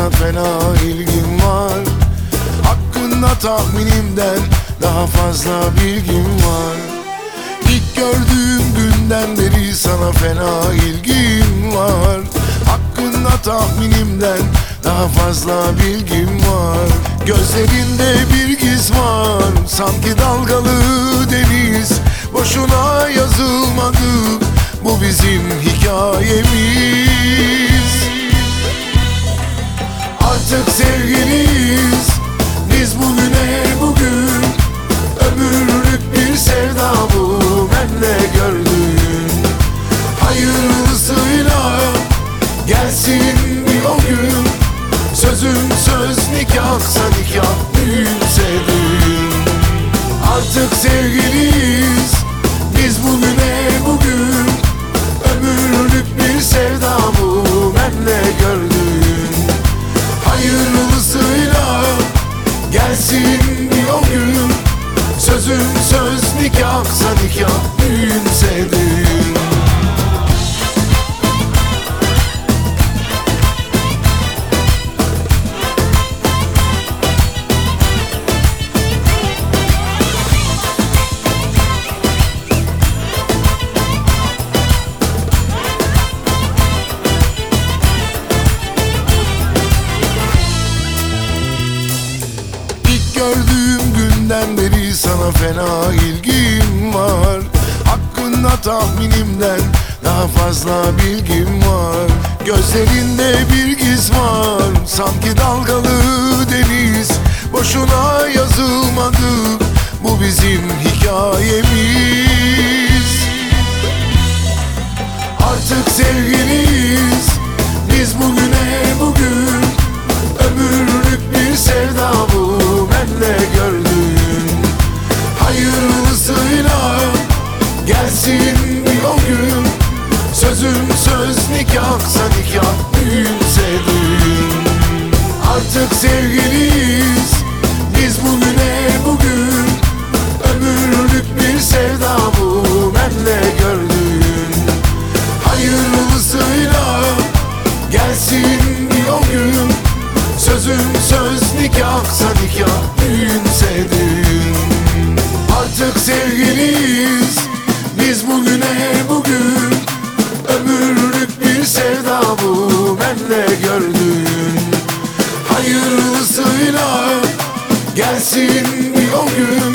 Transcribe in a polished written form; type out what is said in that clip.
sana fena ilgim var. Hakkında tahminimden daha fazla bilgim var. İlk gördüğüm günden beri sana fena ilgim var. Hakkında tahminimden daha fazla bilgim var. Gözlerinde bir giz var, sanki dalgalı deniz. Boşuna yazılmadı bu bizim hikayemiz. Artık sevgiliyiz biz bugüne bugün. Ömürlük bir sevda bu benle gördüğün. Hayırlısıyla gelsin bir o gün. Sözüm söz, nikahsa nikah, düğünse düğün. Artık sevgiliyiz biz bugüne bugün. Ömürlük bir sevda bu benle gördüğün. Hayırlısıyla gelsin bir o gün. Sözüm söz, nikahsa nikah, düğünse düğün. Gördüğüm günden beri sana fena ilgim var. Hakkında tahminimden daha fazla bilgim var. Gözlerinde bir giz var, sanki dalgalı deniz. Boşuna yazılmadı bu bizim hikayemiz. Artık sevgiliyiz biz bugüne bugün. Ömürlük bir sevda bu benle gördüğün. Hayırlısıyla gelsin bir o gün. Sözüm söz, nikahsa nikah, düğünse düğün. Artık sevgiliyiz biz bugüne bugün. Ömürlük bir sevda bu benle gördüğün. Hayırlısıyla gelsin bir o gün. Sözüm söz, nikahsa nikah, düğünse düğün. Artık sevgiliyiz biz bugüne bugün. Ömürlük bir sevda bu benle gördüğün. Hayırlısıyla gelsin